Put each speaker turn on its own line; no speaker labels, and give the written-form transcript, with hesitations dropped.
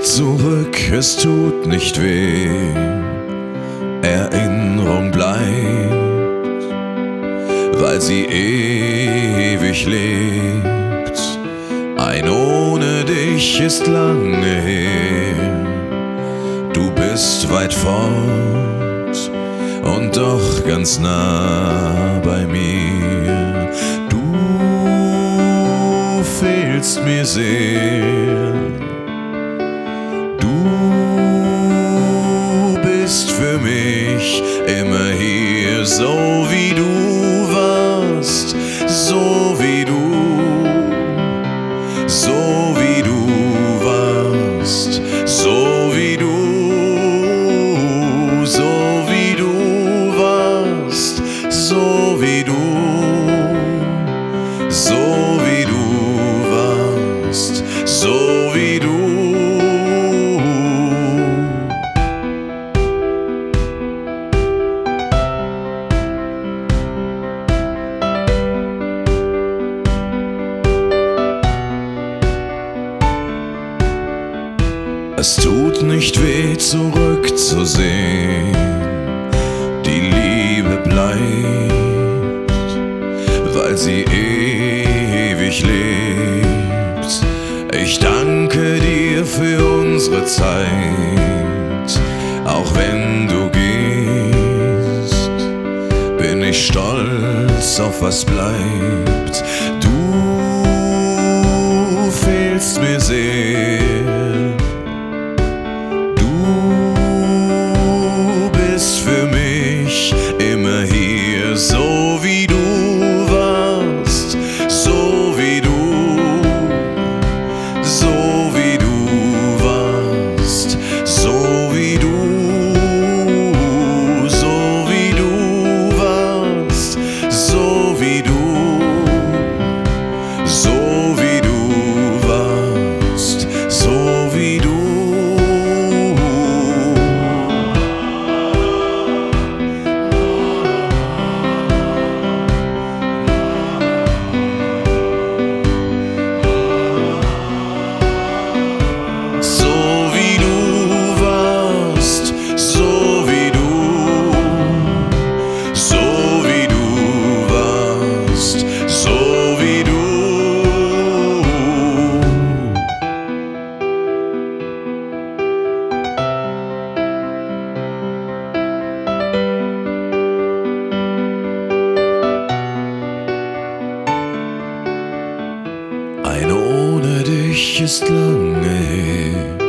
zurück, es tut nicht weh. Erinnerung bleibt, weil sie ewig lebt. Ein ohne dich ist lange her. Du bist weit fort und doch ganz nah bei mir. Du fehlst mir sehr. Du bist für mich immer hier, so wie du warst, so wie du, so wie du warst, so wie du, so wie du warst, so wie du, so wie du warst, so wie du. Es tut nicht weh, zurückzusehen. Die Liebe bleibt, weil sie ewig lebt. Ich danke dir für unsere Zeit. Auch wenn du gehst, bin ich stolz auf was bleibt. Du fehlst mir sehr. Für mich immer hier, so wie du warst, so wie du, so wie du warst, so wie du, so wie du warst, so wie du, so wie du warst, so wie du. Ein ohne dich ist lange her.